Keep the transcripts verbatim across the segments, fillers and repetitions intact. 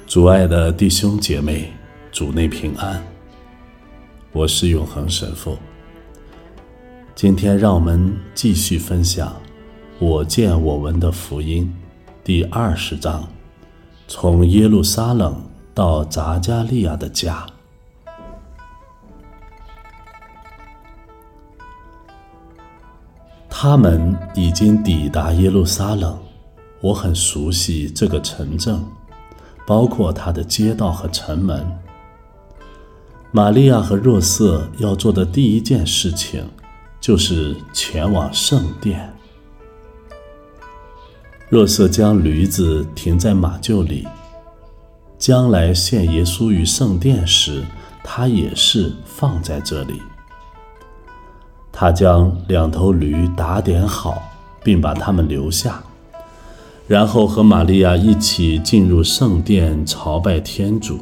主爱的弟兄姐妹，主内平安。我是永恒神父。今天让我们继续分享我见我闻的福音第二十章，从耶路撒冷到匝加利亚的家。他们已经抵达耶路撒冷，我很熟悉这个城镇，包括它的街道和城门。玛利亚和若瑟要做的第一件事情就是前往圣殿。若瑟将驴子停在马厩里，将来献耶稣于圣殿时，他也是放在这里。他将两头驴打点好，并把它们留下，然后和玛利亚一起进入圣殿朝拜天主。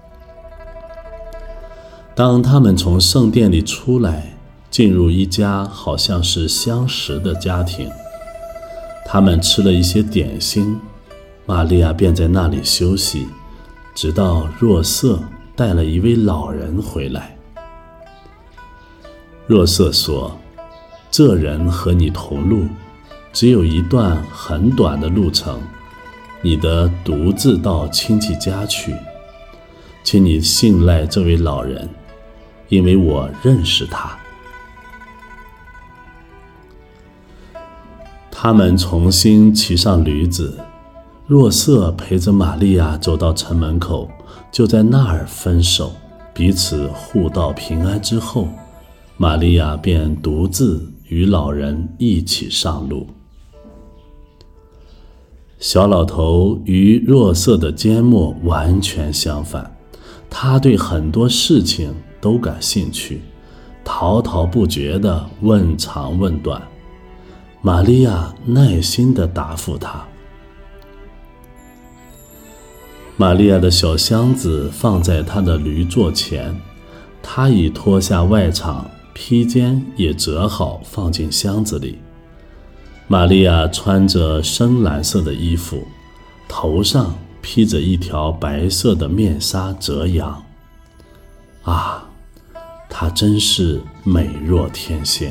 当他们从圣殿里出来，进入一家好像是相识的家庭，他们吃了一些点心，玛利亚便在那里休息，直到若瑟带了一位老人回来。若瑟说：“这人和你同路，只有一段很短的路程，你得独自到亲戚家去，请你信赖这位老人，因为我认识他。”他们重新骑上驴子，若瑟陪着玛利亚走到城门口，就在那儿分手，彼此互道平安之后，玛利亚便独自与老人一起上路。小老头与若瑟的缄默完全相反，他对很多事情都感兴趣，滔滔不绝地问长问短。玛利亚耐心地答复他。玛利亚的小箱子放在她的驴座前，她已脱下外氅，披肩也折好放进箱子里。玛利亚穿着深蓝色的衣服，头上披着一条白色的面纱折羊。啊，她真是美若天仙。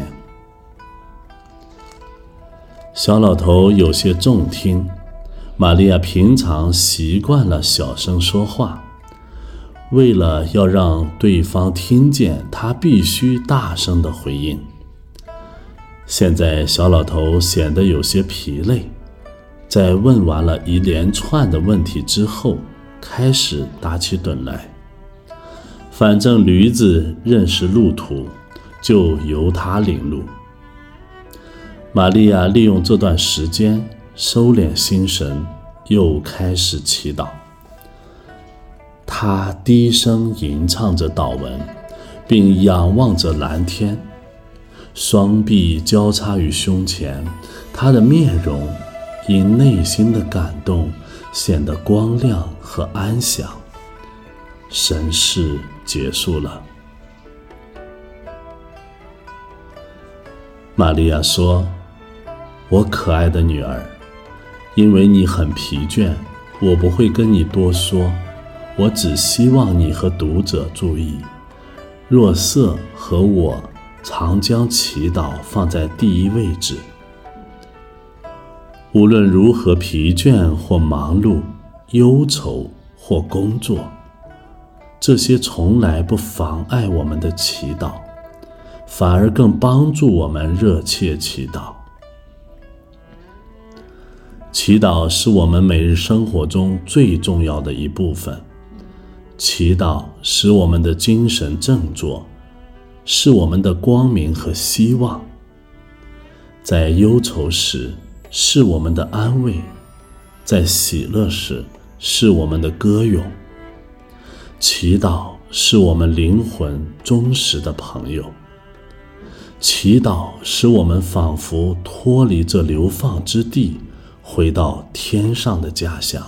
小老头有些重听，玛利亚平常习惯了小声说话，为了要让对方听见，他必须大声地回应。现在小老头显得有些疲累，在问完了一连串的问题之后，开始打起盹来。反正驴子认识路途，就由他领路。玛利亚利用这段时间收敛心神，又开始祈祷。他低声吟唱着祷文，并仰望着蓝天，双臂交叉于胸前，他的面容因内心的感动显得光亮和安详。神事结束了。玛利亚说：“我可爱的女儿，因为你很疲倦，我不会跟你多说，我只希望你和读者注意，若瑟和我常将祈祷放在第一位置。无论如何疲倦或忙碌，忧愁或工作，这些从来不妨碍我们的祈祷，反而更帮助我们热切祈祷。祈祷是我们每日生活中最重要的一部分。祈祷使我们的精神振作，是我们的光明和希望。在忧愁时，是我们的安慰；在喜乐时，是我们的歌咏。祈祷是我们灵魂忠实的朋友。祈祷使我们仿佛脱离这流放之地，回到天上的家乡。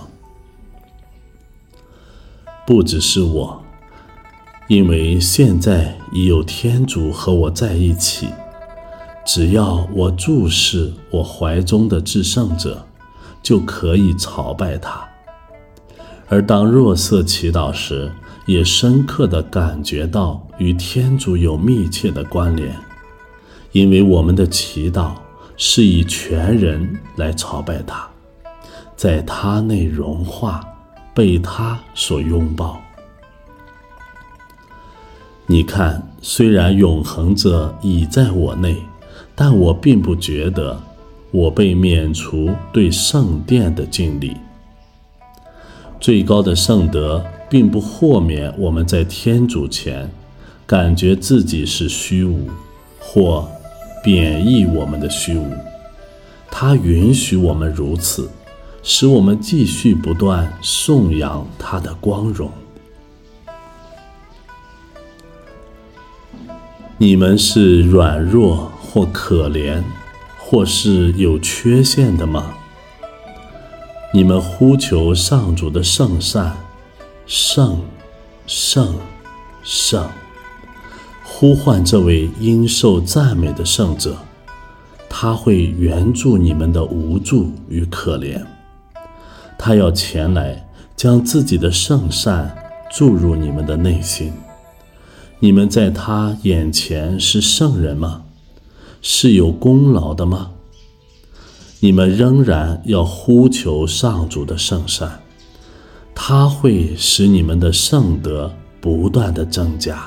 不只是我，因为现在已有天主和我在一起，只要我注视我怀中的至圣者，就可以朝拜他。 而当若瑟祈祷时，也深刻地感觉到与天主有密切的关联，因为我们的祈祷是以全人来朝拜他，在他内融化，被他所拥抱。你看，虽然永恒者已在我内，但我并不觉得我被免除对圣殿的敬礼。最高的圣德并不豁免我们在天主前感觉自己是虚无，或贬义我们的虚无。他允许我们如此，使我们继续不断颂扬他的光荣。你们是软弱或可怜，或是有缺陷的吗？你们呼求上主的圣善，圣，圣，圣，呼唤这位应受赞美的圣者，他会援助你们的无助与可怜。他要前来将自己的圣善注入你们的内心。你们在他眼前是圣人吗？是有功劳的吗？你们仍然要呼求上主的圣善，他会使你们的圣德不断地增加。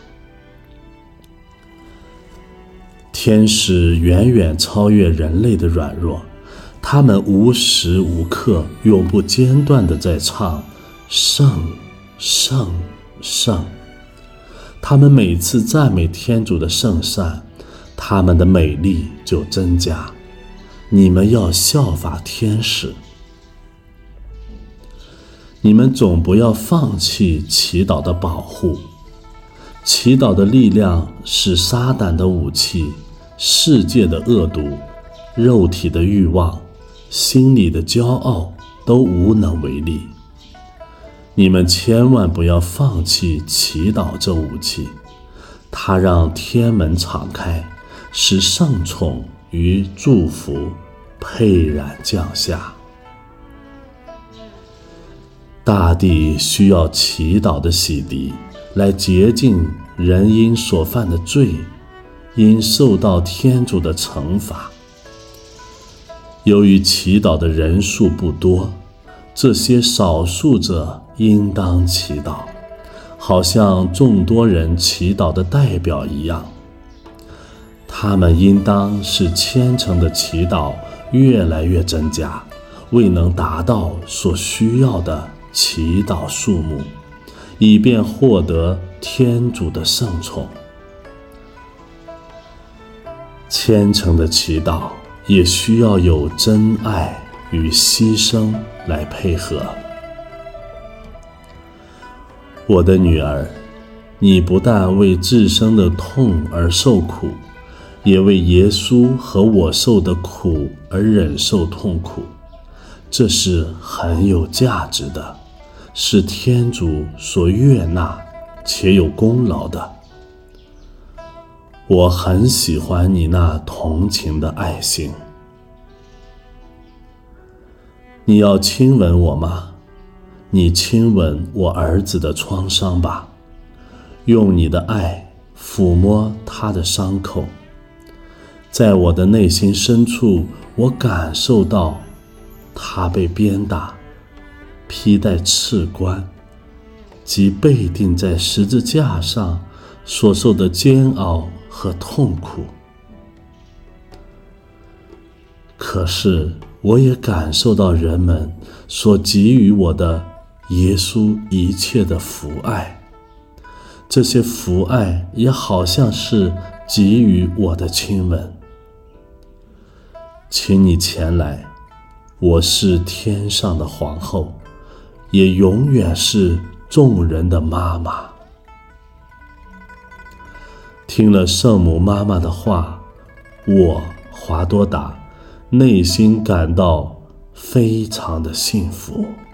天使远远超越人类的软弱，他们无时无刻永不间断地在唱圣，圣，圣。他们每次赞美天主的圣善，他们的美丽就增加。你们要效法天使。你们总不要放弃祈祷的保护。祈祷的力量使撒旦的武器、世界的恶毒、肉体的欲望、心里的骄傲都无能为力。你们千万不要放弃祈祷这武器，它让天门敞开，使圣宠与祝福沛然降下。大地需要祈祷的洗涤，来洁净人因所犯的罪，因受到天主的惩罚。由于祈祷的人数不多，这些少数者应当祈祷，好像众多人祈祷的代表一样。他们应当使虔诚的祈祷越来越增加，未能达到所需要的祈祷数目，以便获得天主的圣宠。虔诚的祈祷也需要有真爱与牺牲来配合。我的女儿，你不但为自身的痛而受苦，也为耶稣和我受的苦而忍受痛苦，这是很有价值的，是天主所悦纳且有功劳的。我很喜欢你那同情的爱心。你要亲吻我吗？你亲吻我儿子的创伤吧，用你的爱抚摸他的伤口。在我的内心深处，我感受到他被鞭打，披戴刺冠，及被钉在十字架上所受的煎熬和痛苦。可是我也感受到人们所给予我的耶稣一切的福爱，这些福爱也好像是给予我的亲吻。请你前来，我是天上的皇后，也永远是众人的妈妈。听了圣母妈妈的话，我华多达内心感到非常的幸福。